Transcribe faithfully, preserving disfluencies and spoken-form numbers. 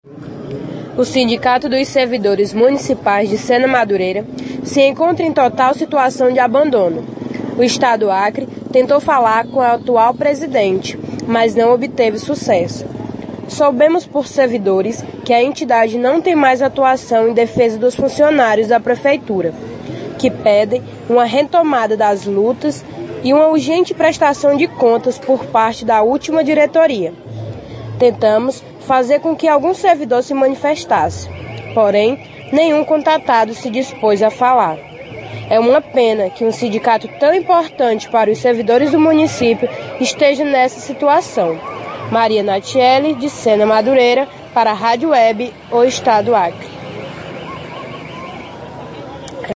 O Sindicato dos Servidores Municipais de Sena Madureira se encontra em total situação de abandono. O Estado do Acre tentou falar com o atual presidente, mas não obteve sucesso. Soubemos por servidores que a entidade não tem mais atuação em defesa dos funcionários da Prefeitura, que pedem uma retomada das lutas e uma urgente prestação de contas por parte da última diretoria. Tentamos fazer com que algum servidor se manifestasse, porém, nenhum contatado se dispôs a falar. É uma pena que um sindicato tão importante para os servidores do município esteja nessa situação. Maria Natiele, de Sena Madureira, para a Rádio Web, O Estado do Acre.